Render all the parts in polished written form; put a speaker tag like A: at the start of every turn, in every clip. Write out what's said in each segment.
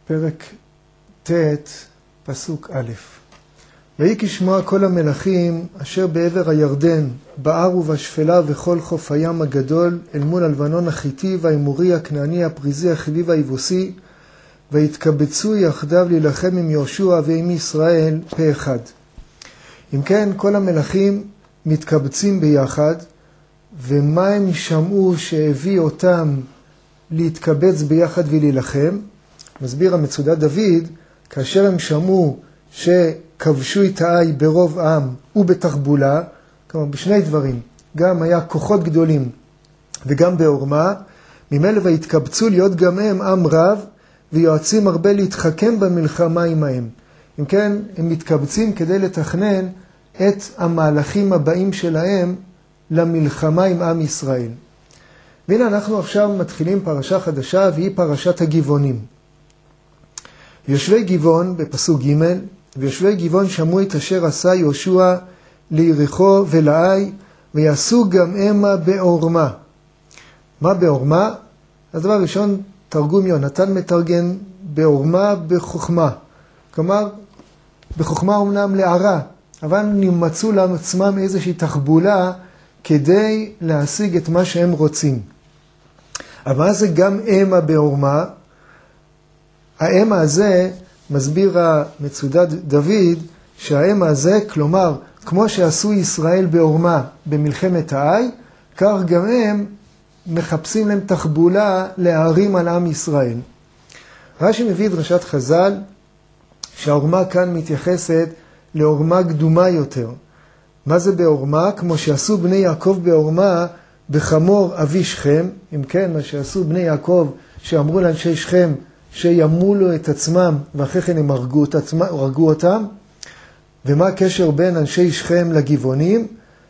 A: פרק ט' פסוק א'. ויהי כשמוע כל המלכים אשר בעבר הירדן, בער ובשפלה וכל חוף הים הגדול, אל מול הלבנון החיתי והאמורי הכנעני הפריזי החיבי והיבוסי, והתקבצו יחדיו להילחם עם יהושע ועם ישראל פה אחד. אם כן, כל המלכים מתקבצים ביחד, ומה הם שמעו שהביא אותם להתקבץ ביחד ולהילחם? מסביר המצודת דוד, כאשר הם שמעו שכבשו את העי ברוב עם ובתחבולה, כלומר בשני דברים, גם היה כוחות גדולים וגם בעורמה, ממילא והתקבצו להיות גם הם עם רב ויועצים הרבה להתחכם במלחמה עמהם. אם כן, הם מתקבצים כדי לתכנן את המהלכים הבאים שלהם למלחמה עם עם ישראל. והנה אנחנו עכשיו מתחילים פרשה חדשה, והיא פרשת הגבעונים. יושבי גבעון בפסוק ג', ויושבי גבעון שמעו את אשר עשה יהושע ליריחו ולעי, ויעשו גם המה בעורמה. מה בעורמה? אז דבר ראשון, תרגום יונתן מתרגם בעורמה בחוכמה. כלומר, בחוכמה אומנם לערה, אבל נמצאו לעצמם איזושהי תחבולה כדי להשיג את מה שהם רוצים. אבל מה זה גם המה בעורמה? ההמה הזה, מסביר המצודת דוד, שההמה הזה, כלומר, כמו שעשו ישראל בעורמה במלחמת העי, כך גם הם מחפשים להם תחבולה להרים על עם ישראל. רש"י מביא דרשת חז"ל, שהעורמה כאן מתייחסת לעורמה קדומה יותר. מה זה בעורמה? כמו שעשו בני יעקב בעורמה בחמור אבי שכם. אם כן, מה שעשו בני יעקב, שאמרו לאנשי שכם שימולו את עצמם, ואחרי כן הם הרגו אותם. ומה הקשר בין אנשי שכם לגבעונים?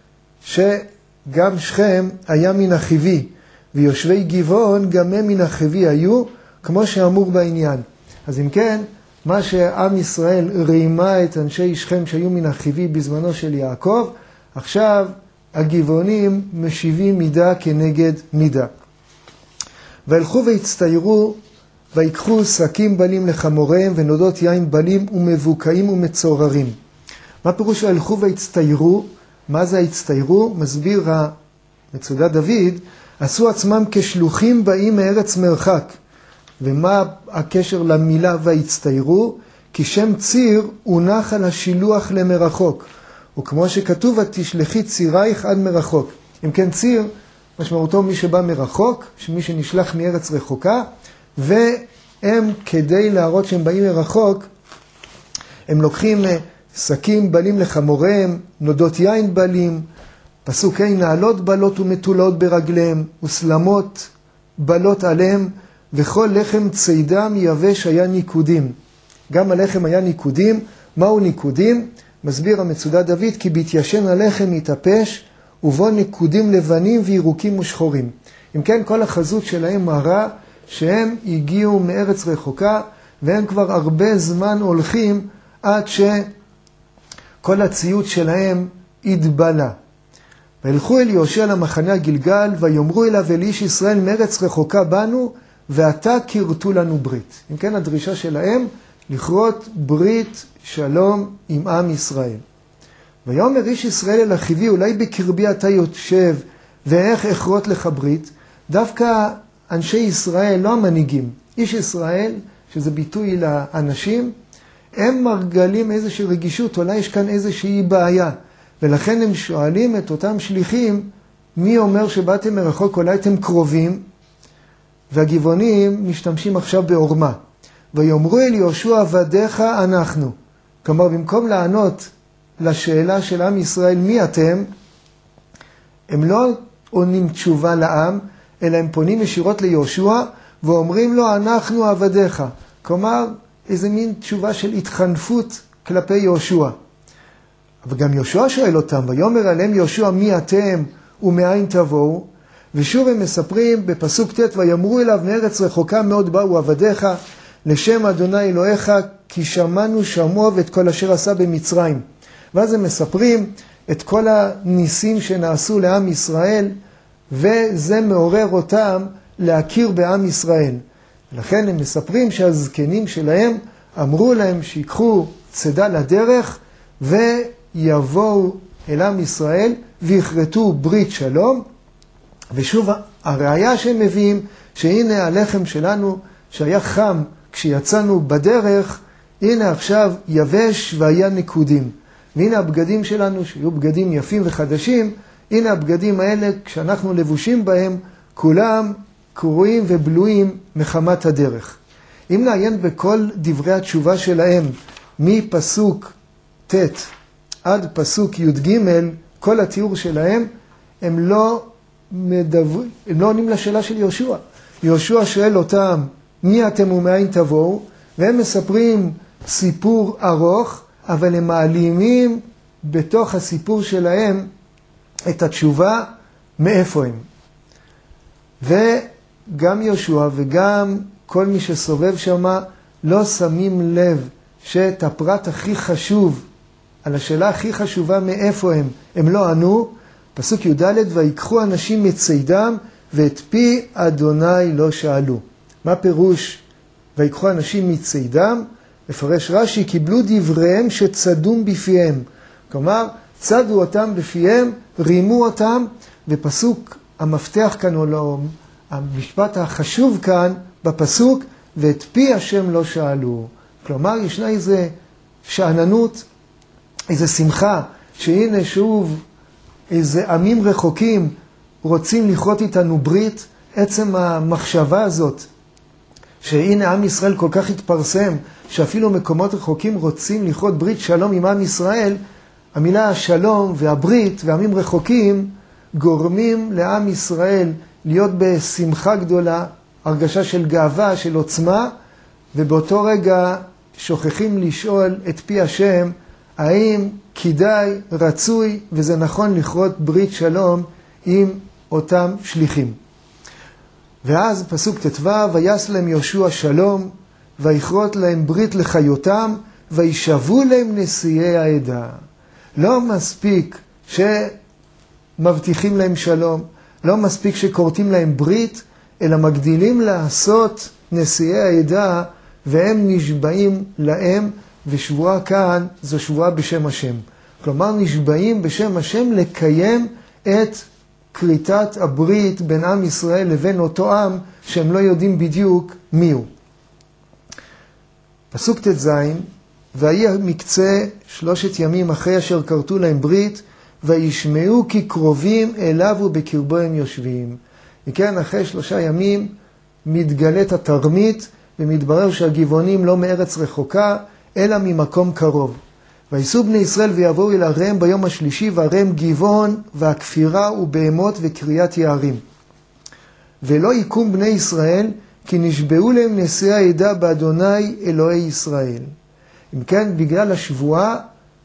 A: שגם שכם היה מן החיבי, ויושבי גבעון גם הם מן החיבי היו, כמו שאמור בעניין. אז אם כן, מה שעם ישראל רימה את אנשי שכם שהיו מן החיבי בזמנו של יעקב, עכשיו הגבעונים משיבים מידה כנגד מידה. והלכו והצטיירו, ויקחו שקים בלים לחמוריהם, ונודות יין בלים ומבוקעים ומצוררים. מה פירוש הלכו והצטיירו? מה זה הצטיירו? מסביר המצודת דוד, עשו עצמם כשלוחים באים מארץ מרחק. ומה הקשר למילה והצטיירו? כי שם ציר הונח על השילוח למרחוק. וכמו שכתוב, תשלחי צירייך עד מרחוק. אם כן, ציר, משמעותו מי שבא מרחוק, מי שנשלח מארץ רחוקה, והם כדי להראות שהם באים מרחוק, הם לוקחים שקים בלים לחמוריהם, נודות יין בלים, פסוקי נעלות בלות ומתולות ברגליהם, וסלמות בלות עליהם, וכל לחם צידם יבש היה ניקודים. גם הלחם היה ניקודים. מהו ניקודים? מסביר המצודת דוד, כי בהתיישן הלחם יתאפש, ובו ניקודים לבנים וירוקים ושחורים. אם כן, כל החזות שלהם מראה שהם הגיעו מארץ רחוקה, והם כבר הרבה זמן הולכים עד שכל הציוד שלהם התבלה. והלכו אל יהושע למחנה הגלגל, ויאמרו אליו אל איש ישראל מארץ רחוקה בנו, ואתה כרתו לנו ברית. אם כן, הדרישה שלהם לכרות ברית שלום עם עם ישראל. ויאמר איש ישראל אל אחיו, אולי בקרבי אתה יושב, ואיך אכרות לך ברית? דווקא אנשי ישראל, לא המנהיגים, איש ישראל, שזה ביטוי לאנשים, הם מרגלים איזושהי רגישות, אולי יש כאן איזושהי בעיה, ולכן הם שואלים את אותם שליחים, מי אומר שבאתם מרחוק, אולי אתם קרובים, והגבעונים משתמשים עכשיו בעורמה. ויאמרו אל יהושע עבדיך אנחנו. כלומר, במקום לענות לשאלה של עם ישראל, מי אתם? הם לא עונים תשובה לעם, אלא הם פונים ישירות ליהושע, ואומרים לו, אנחנו עבדיך. כלומר, איזה מין תשובה של התחנפות כלפי יהושע. אבל גם יהושע שואל אותם, ויאמר עליהם יהושע, מי אתם ומאין תבואו? ושוב הם מספרים בפסוק ט', ויאמרו אליו מארץ רחוקה מאוד באו עבדיך, לשם אדוני אלוהיך, כי שמענו שמוע ואת כל אשר עשה במצרים. ואז הם מספרים את כל הניסים שנעשו לעם ישראל, וזה מעורר אותם להכיר בעם ישראל. לכן הם מספרים שהזקנים שלהם אמרו להם שיקחו צידה לדרך ויבואו אל עם ישראל ויכרתו ברית שלום. ושוב הראיה שהם מביאים שהנה הלחם שלנו שהיה חם כשיצאנו בדרך, הנה עכשיו יבש והיה נקודים. והנה הבגדים שלנו שהיו בגדים יפים וחדשים, הנה הבגדים האלה כשאנחנו לבושים בהם כולם קרועים ובלויים מחמת הדרך. אם נעיין בכל דברי התשובה שלהם מפסוק ט' עד פסוק י"ג, כל התיאור שלהם הם לא עונים לשאלה של יהושע. יהושע שואל אותם מי אתם ומאין תבואו, והם מספרים סיפור ארוך, אבל הם מעלימים בתוך הסיפור שלהם את התשובה מאיפה הם. וגם יהושע וגם כל מי שסובב שמה לא שמים לב שאת הפרט הכי חשוב, על השאלה הכי חשובה מאיפה הם לא ענו. פסוק י"ד, ויקחו אנשים מצידם ואת פי אדוני לא שאלו. מה פירוש ויקחו אנשים מצידם? מפרש רש"י, קיבלו דבריהם שצדום בפיהם. כלומר, צדו אותם בפיהם, רימו אותם, ופסוק המפתח כאן, או לא, המשפט החשוב כאן בפסוק, ואת פי השם לא שאלו. כלומר, ישנה איזו שאננות, איזו שמחה, שהנה שוב איזה עמים רחוקים רוצים לכרות איתנו ברית. עצם המחשבה הזאת, שהנה עם ישראל כל כך התפרסם, שאפילו מקומות רחוקים רוצים לכרות ברית שלום עם עם ישראל, המילה השלום והברית ועמים רחוקים גורמים לעם ישראל להיות בשמחה גדולה, הרגשה של גאווה, של עוצמה, ובאותו רגע שוכחים לשאול את פי השם, האם כדאי, רצוי וזה נכון לכרות ברית שלום עם אותם שליחים. ואז פסוק ט"ו, ויעש להם יהושע שלום, ויכרות להם ברית לחיותם, וישבו להם נשיאי העדה. לא מספיק שמבטיחים להם שלום, לא מספיק שכורתים להם ברית, אלא מגדילים לעשות נשיאי העדה, והם נשבעים להם, ושבועה כאן זו שבועה בשם השם. כלומר נשבעים בשם השם לקיים את כריתת הברית בין עם ישראל לבין אותו עם שהם לא יודעים בדיוק מי הוא. פסוק ט"ז, ויהי מקצה 3 ימים אחרי אשר כרתו להם ברית, וישמעו כי קרובים אליו ובקרבו הם יושבים. וכן אחרי 3 ימים מתגלית התרמית, ומתברר שהגבעונים לא מארץ רחוקה, אלא ממקום קרוב. ויסעו בני ישראל ויבואו אל עריהם ביום השלישי, ועריהם גבעון והכפירה ובהמות וקריית יערים. ולא יקום בני ישראל, כי נשבעו להם נשיאי העדה באדוני אלוהי ישראל. אם כן, בגלל השבועה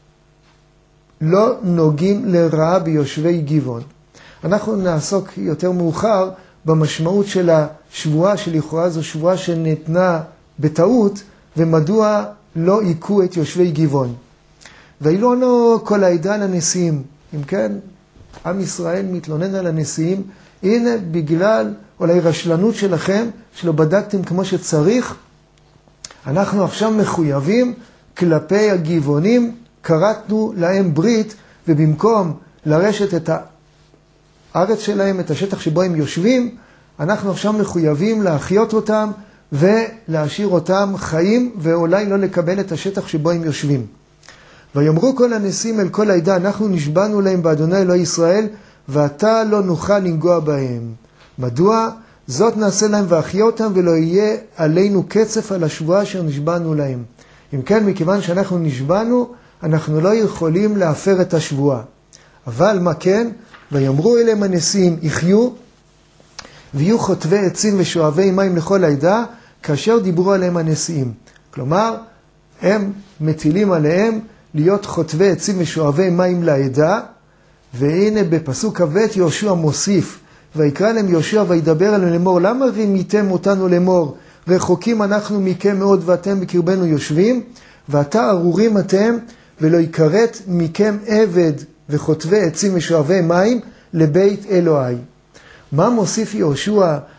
A: לא נוגעים לרעה ביושבי גבעון. אנחנו נעסוק יותר מאוחר במשמעות של השבועה, שלכאורה זו שבועה שניתנה בטעות, ומדוע לא עיקו את יושבי גבעון. ואילונו כל העדה על הנשיאים. אם כן, עם ישראל מתלונן על הנשיאים, הנה בגלל אולי רשלנות שלכם, שלא בדקתם כמו שצריך, אנחנו עכשיו מחויבים כלפי הגבעונים, קרתנו להם ברית, ובמקום לרשת את הארץ שלהם, את השטח שבו הם יושבים, אנחנו עכשיו מחויבים להחיות אותם, ולהשאיר אותם חיים, ואולי לא לקבל את השטח שבו הם יושבים. ויאמרו כל הנשיאים אל כל העדה, אנחנו נשבענו להם באדוני אלוהי ישראל, ואתה לא נוכל לנגוע בהם. מדוע? זאת נעשה להם ואחיה אותם, ולא יהיה עלינו קצף על השבועה אשר נשבענו להם. אם כן, מכיוון שאנחנו נשבענו, אנחנו לא יכולים להפר את השבועה. אבל מה כן? ויאמרו אליהם הנשיאים, יחיו, ויהיו חוטבי עצים ושואבי מים לכל העדה, כאשר דיברו עליהם הנשיאים. כלומר, הם מטילים עליהם להיות חוטבי עצים ושואבי מים לעדה, והנה בפסוק כ"ב יהושע מוסיף, ויקרא להם יהושע וידבר עליהם לאמור, למה רימיתם אותנו לאמור, רחוקים אנחנו מכם מאוד ואתם בקרבנו יושבים, ועתה ארורים אתם, ולא יכרת מכם עבד וחוטבי עצים ושואבי מים לבית אלוהי. מה מוסיף יהושע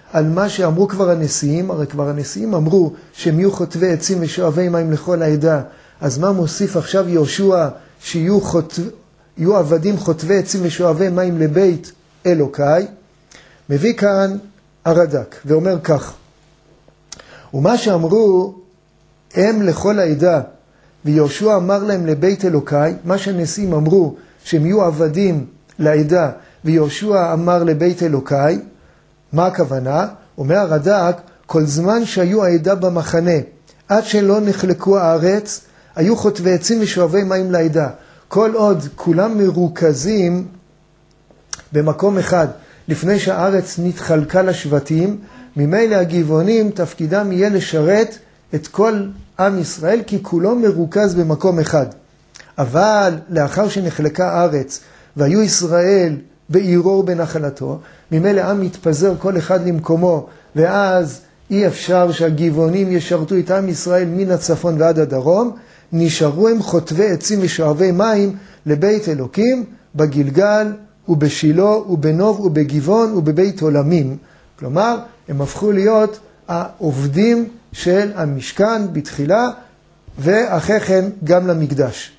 A: על מה שאמרו כבר הנשיאים, הרי כבר הנשיאים אמרו שהם יהיו חוטבי עצים ושואבי מים לכל העדה, אז מה מוסיף עכשיו יהושע שיהיו עבדים חוטבי עצים ושואבי מים לבית אלוקיי? מביא כאן הרד"ק ואומר כך, ומה שאמרו הם לכל העדה, ויהושע אמר להם לבית אלוקיי, מה שהנשיאים אמרו שהם יהיו עבדים לעדה, ויהושע אמר לבית אלוקיי, מה הכוונה? אומר הרד"ק, כל זמן שהיו העדה במחנה, עד שלא נחלקו הארץ, היו חוטבי עצים ושואבי מים לעדה. כל עוד כולם מרוכזים במקום אחד, לפני שהארץ נתחלקה לשבטים, ממילא הגבעונים תפקידם יהיה לשרת את כל עם ישראל, כי כולו מרוכז במקום אחד. אבל לאחר שנחלקה הארץ, והיו ישראל בעירור בנחלתו, ממילא העם מתפזר כל אחד למקומו, ואז אי אפשר שהגבעונים ישרתו את עם ישראל מן הצפון ועד הדרום, נשארו הם חוטבי עצים ושואבי מים לבית אלוקים, בגלגל ובשילה ובנוב ובגבעון ובבית עולמים. כלומר, הם הפכו להיות העובדים של המשכן בתחילה, ואחרי כן גם למקדש.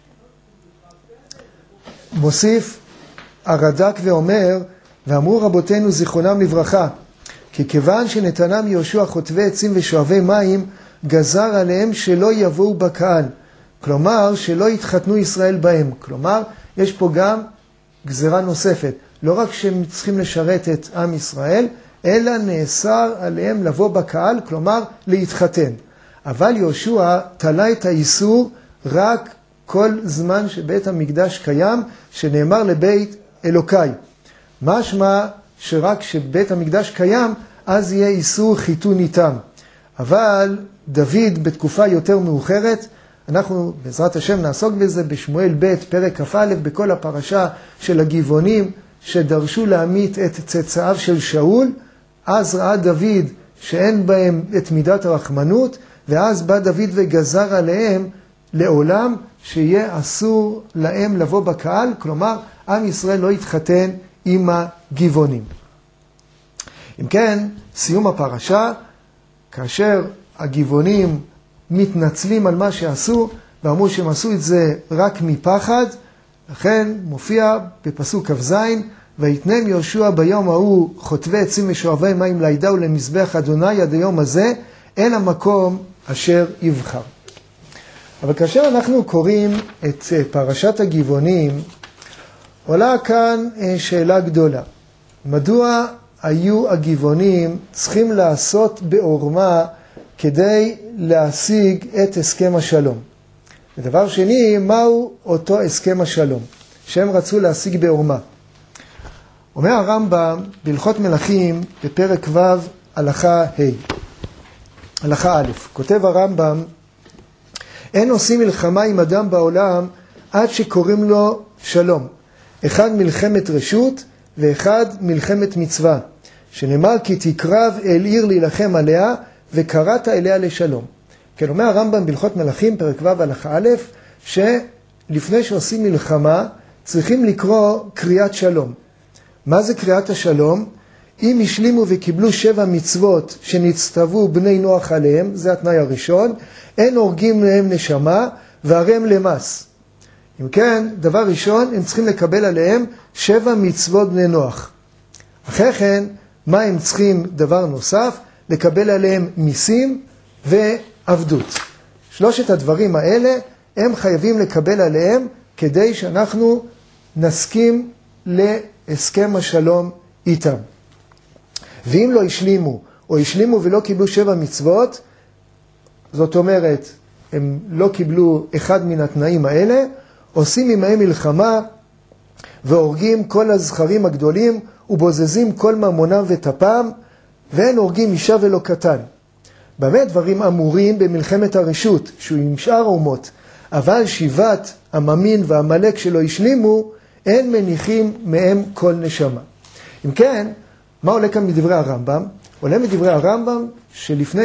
A: מוסיף הרד"ק ואומר, ואמרו רבותינו זיכרונם לברכה, כי כיוון שנתנם יהושע חוטבי עצים ושואבי מים, גזר עליהם שלא יבואו בקהל. כלומר, שלא יתחתנו ישראל בהם. כלומר, יש פה גם גזרה נוספת. לא רק שהם צריכים לשרת את עם ישראל, אלא נאסר עליהם לבוא בקהל, כלומר, להתחתן. אבל יהושע תלה את האיסור רק כל זמן שבית המקדש קיים, שנאמר לבית אלוקיי. משמע שרק שבית המקדש קיים, אז יהיה איסור חיתון איתם. אבל דוד בתקופה יותר מאוחרת, אנחנו בעזרת השם נעסוק בזה בשמואל ב' פרק כ"א, בכל הפרשה של הגבעונים שדרשו להמית את צאצאיו של שאול. אז ראה דוד שאין בהם את מידת הרחמנות, ואז בא דוד וגזר עליהם לעולם שיהיה אסור להם לבוא בקהל, כלומר עם ישראל לא יתחתן עם הגבעונים. אם כן, סיום הפרשה, כאשר הגבעונים מתנצלים על מה שעשו, ואמרו שהם עשו את זה רק מפחד, לכן מופיע בפסוק כ"ז, ויתנם יהושע ביום ההוא חוטבי עצים ושואבי מים לעדה ולמזבח אדוני עד היום הזה, אל המקום אשר יבחר. אבל כאשר אנחנו קוראים את פרשת הגבעונים, עולה כאן שאלה גדולה. מדוע היו הגבעונים צריכים לעשות בעורמה כדי להשיג את הסכם השלום? ודבר שני, מהו אותו הסכם השלום שהם רצו להשיג בעורמה? אומר הרמב"ם בהלכות מלכים בפרק ו' הלכה ה', הלכה א', כותב הרמב"ם, אין עושים מלחמה עם אדם בעולם עד שקוראים לו שלום. אחד מלחמת רשות ואחד מלחמת מצווה, שנאמר כי תקרב אל עיר להילחם עליה וקראת אליה לשלום. כן, אומר הרמב"ם בהלכות מלכים פרק ו' הלכה א', שלפני שעושים מלחמה צריכים לקרוא קריאת שלום. מה זה קריאת השלום? אם השלימו וקיבלו 7 מצוות שנצטוו בני נוח עליהם, זה התנאי הראשון, אין הורגים להם נשמה והרי הם למס. אם כן, דבר ראשון, הם צריכים לקבל עליהם 7 מצוות בני נוח. אחרי כן, מה הם צריכים? דבר נוסף, לקבל עליהם מיסים ועבדות. 3 הדברים האלה הם חייבים לקבל עליהם כדי שאנחנו נסכים להסכם השלום איתם. ואם לא השלימו, או השלימו ולא קיבלו 7 מצוות, זאת אומרת, הם לא קיבלו אחד מן התנאים האלה, עושים עמהם מלחמה והורגים כל הזכרים הגדולים ובוזזים כל ממונם וטפם, ואין הורגים אישה ולא קטן. באמת דברים אמורים במלחמת הרשות, שהוא עם שאר אומות, אבל 7 הממין והמלך שלא השלימו, אין מניחים מהם כל נשמה. אם כן, מה עולה כאן מדברי הרמב"ם? עולה מדברי הרמב"ם שלפני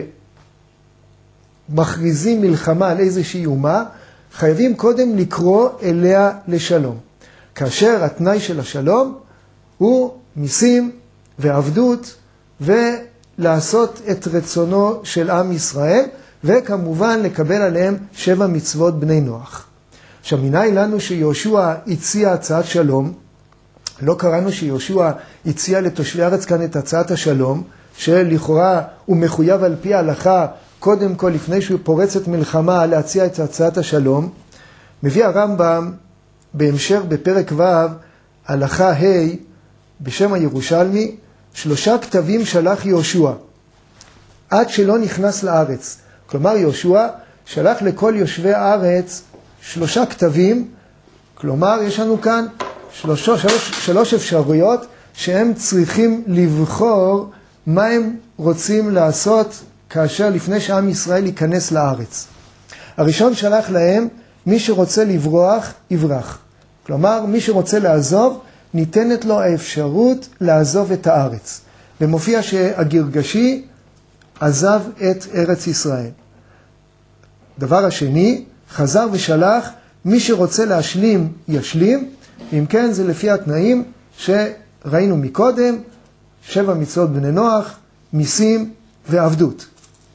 A: שמכריזים מלחמה על איזושהי אומה, חייבים קודם לקרוא אליה לשלום. כאשר התנאי של השלום הוא מיסים ועבדות ולעשות את רצונו של עם ישראל, וכמובן לקבל עליהם 7 מצוות בני נוח. עכשיו, מנין לנו שיהושע הציע הצעת שלום, לא קראנו שיהושע הציע לתושבי הארץ כאן את הצעת השלום, שלכאורה הוא מחויב על פי ההלכה, קודם כל לפני שהוא פורץ את מלחמה, להציע את הצעת השלום. מביא הרמב"ם בהמשך בפרק ו' הלכה ה' בשם הירושלמי, 3 כתבים שלח יהושע, עד שלא נכנס לארץ. כלומר, יהושע שלח לכל יושבי הארץ 3 כתבים, כלומר, יש לנו כאן 3 אפשרויות שהם צריכים לבחור מה הם רוצים לעשות כאשר לפני שעם ישראל ייכנס לארץ. הראשון שלח להם, מי שרוצה לברוח, יברח. כלומר, מי שרוצה לעזוב, ניתנת לו האפשרות לעזוב את הארץ. ומופיע שהגרגשי עזב את ארץ ישראל. דבר השני, חזר ושלח, מי שרוצה להשלים, ישלים. אם כן, זה לפי התנאים שראינו מקודם, 7 מצוות בני נוח, מיסים ועבדות.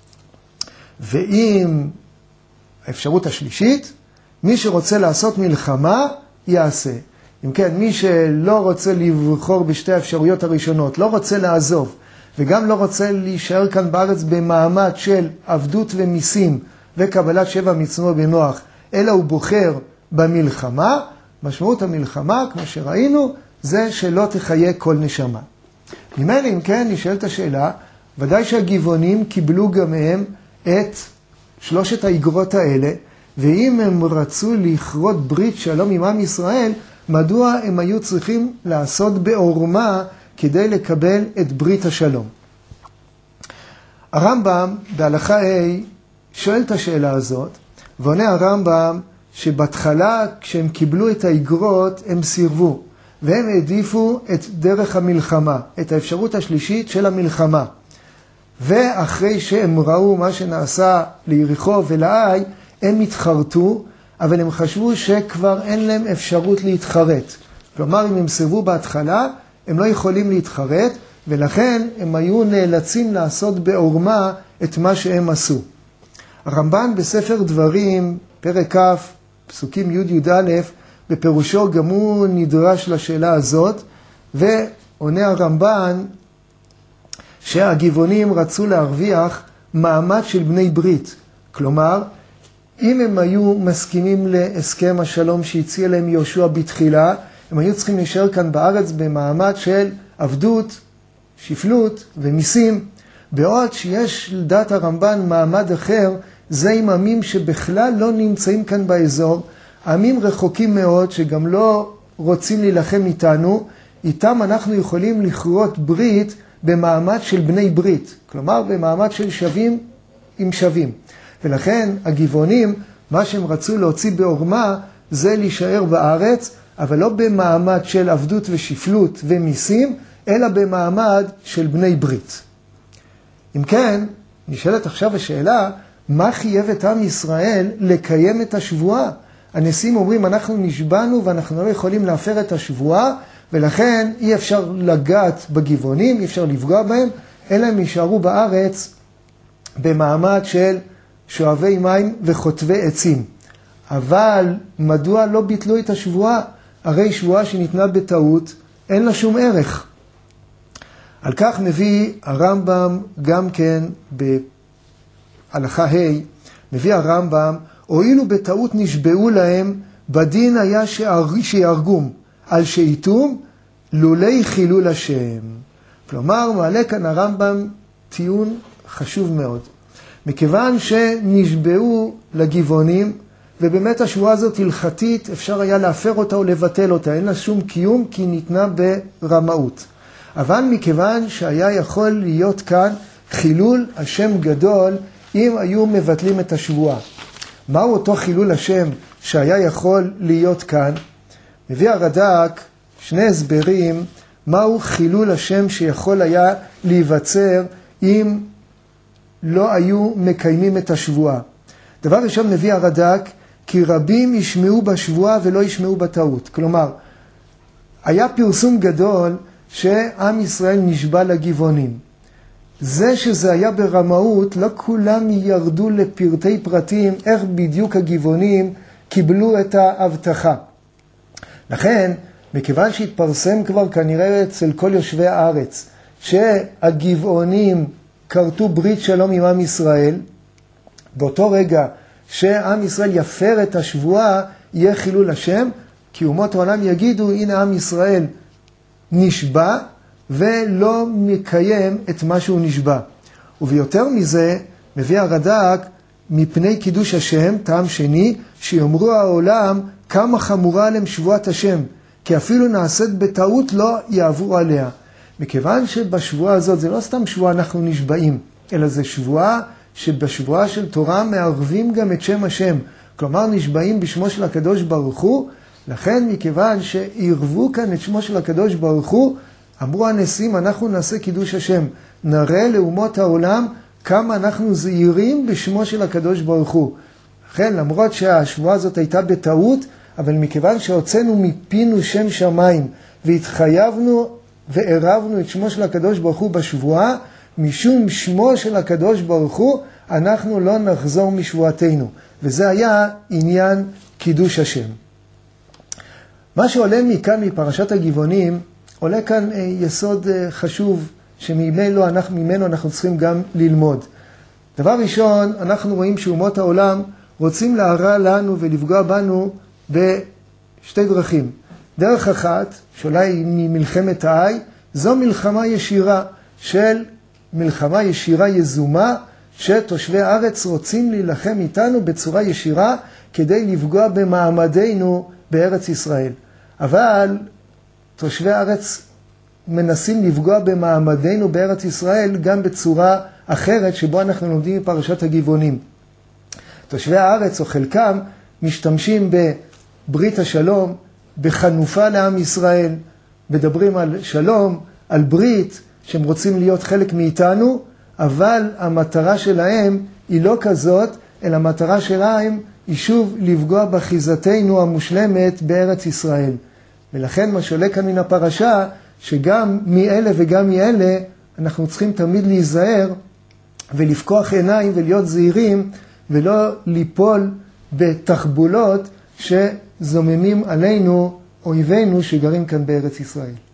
A: ואם האפשרות השלישית, מי שרוצה לעשות מלחמה, יעשה. אם כן, מי שלא רוצה לבחור בשתי האפשרויות הראשונות, לא רוצה לעזוב, וגם לא רוצה להישאר כאן בארץ במעמד של עבדות ומיסים וקבלת 7 מצוות בני נוח, אלא הוא בוחר במלחמה, משמעות המלחמה, כמו שראינו, זה שלא תחיה כל נשמה. ממילא, אם כן, נשאלת השאלה, ודאי שהגבעונים קיבלו גם הם את 3 האיגרות האלה, ואם הם רצו לכרות ברית שלום עם עם ישראל, מדוע הם היו צריכים לעשות בעורמה כדי לקבל את ברית השלום? הרמב"ם בהלכה ה' שואל את השאלה הזאת, ועונה הרמב"ם שבהתחלה כשהם קיבלו את האיגרות הם סירבו, והם העדיפו את דרך המלחמה, את האפשרות השלישית של המלחמה. ואחרי שהם ראו מה שנעשה ליריחו ולאי, הם התחרטו, אבל הם חשבו שכבר אין להם אפשרות להתחרט. כלומר, אם הם סירבו בהתחלה, הם לא יכולים להתחרט, ולכן הם היו נאלצים לעשות בעורמה את מה שהם עשו. הרמב"ן בספר דברים, פרק כ', פסוקים י'-י"א, בפירושו גם הוא נדרש לשאלה הזאת, ועונה הרמב"ן שהגבעונים רצו להרוויח מעמד של בני ברית. כלומר, אם הם היו מסכימים להסכם השלום שהציע להם יהושע בתחילה, הם היו צריכים להישאר כאן בארץ במעמד של עבדות, שפלות ומיסים. בעוד שיש לדעת הרמב"ן מעמד אחר, זה עם עמים שבכלל לא נמצאים כאן באזור, עמים רחוקים מאוד שגם לא רוצים להילחם איתנו, איתם אנחנו יכולים לכרות ברית במעמד של בני ברית, כלומר במעמד של שווים עם שווים. ולכן הגבעונים, מה שהם רצו להוציא בעורמה, זה להישאר בארץ, אבל לא במעמד של עבדות ושפלות ומיסים, אלא במעמד של בני ברית. אם כן, נשאלת עכשיו השאלה, מה חייב את עם ישראל לקיים את השבועה? הנשיאים אומרים, אנחנו נשבענו ואנחנו לא יכולים להפר את השבועה, ולכן אי אפשר לגעת בגבעונים, אי אפשר לפגוע בהם, אלא הם יישארו בארץ במעמד של שואבי מים וחוטבי עצים. אבל מדוע לא ביטלו את השבועה? הרי שבועה שניתנה בטעות, אין לה שום ערך. על כך מביא הרמב"ם גם כן בהלכה ה', מביא הרמב"ם, הואילו בטעות נשבעו להם, בדין היה שיהרגום, על שהיתום לולי חילול השם. כלומר, מעלה כאן הרמב"ם טיעון חשוב מאוד. מכיוון שנשבעו לגבעונים, ובאמת השבועה הזאת הלכתית, אפשר היה להפר אותה או לבטל אותה, אין לה שום קיום כי היא ניתנה ברמאות. אבל מכיוון שהיה יכול להיות כאן חילול השם גדול, אם היו מבטלים את השבועה. מהו אותו חילול השם שהיה יכול להיות כאן? מביא הרד"ק 2 הסברים, מהו חילול השם שיכול היה להיווצר אם לא היו מקיימים את השבועה. דבר ראשון מביא הרד"ק, כי רבים ישמעו בשבועה ולא ישמעו בטעות. כלומר, היה פרסום גדול שעם ישראל נשבע לגבעונים. זה שזה היה ברמאות, לא כולם ירדו לפרטי פרטים איך בדיוק הגבעונים קיבלו את ההבטחה. לכן, מכיוון שהתפרסם כבר כנראה אצל כל יושבי הארץ, שהגבעונים קרתו ברית שלום עם עם ישראל, באותו רגע שעם ישראל יפר את השבועה, יהיה חילול השם, כי אומות העולם יגידו, הנה עם ישראל נשבע, ולא מקיים את מה שהוא נשבע. וביותר מזה, מביא הרד"ק, מפני קידוש השם, טעם שני, שיאמרו העולם כמה חמורה עליהם שבועת השם, כי אפילו נעשית בטעות לא יעברו עליה. מכיוון שבשבועה הזאת, זה לא סתם שבועה אנחנו נשבעים, אלא זה שבועה שבשבועה של תורה מערבים גם את שם השם. כלומר נשבעים בשמו של הקדוש ברוך הוא, לכן מכיוון שעירבו כאן את שמו של הקדוש ברוך הוא, אמרו הנשיאים, אנחנו נעשה קידוש השם, נראה לאומות העולם כמה אנחנו זהירים בשמו של הקדוש ברוך הוא. לכן, למרות שהשבועה הזאת הייתה בטעות, אבל מכיוון שהוצאנו מפינו שם שמיים, והתחייבנו ועירבנו את שמו של הקדוש ברוך הוא בשבועה, משום שמו של הקדוש ברוך הוא, אנחנו לא נחזור משבועתנו. וזה היה עניין קידוש השם. מה שעולה מכאן מפרשת הגבעונים, עולה כאן יסוד חשוב שממנו אנחנו צריכים גם ללמוד. דבר ראשון, אנחנו רואים שאומות העולם רוצים להרע לנו ולפגוע בנו בשתי דרכים. דרך אחת, שאולי ממלחמת העי, זו מלחמה ישירה מלחמה ישירה יזומה, שתושבי הארץ רוצים להילחם איתנו בצורה ישירה כדי לפגוע במעמדנו בארץ ישראל. אבל תושבי הארץ מנסים לפגוע במעמדנו בארץ ישראל גם בצורה אחרת שבו אנחנו לומדים בפרשת הגבעונים. תושבי הארץ או חלקם משתמשים בברית השלום, בחנופה לעם ישראל, מדברים על שלום, על ברית, שהם רוצים להיות חלק מאיתנו, אבל המטרה שלהם היא לא כזאת, אלא המטרה שלהם היא שוב לפגוע באחיזתנו המושלמת בארץ ישראל. ולכן מה שעולה כאן מן הפרשה, שגם מאלה וגם מאלה אנחנו צריכים תמיד להיזהר ולפקוח עיניים ולהיות זהירים, ולא ליפול בתחבולות שזוממים עלינו אויבינו שגרים כאן בארץ ישראל.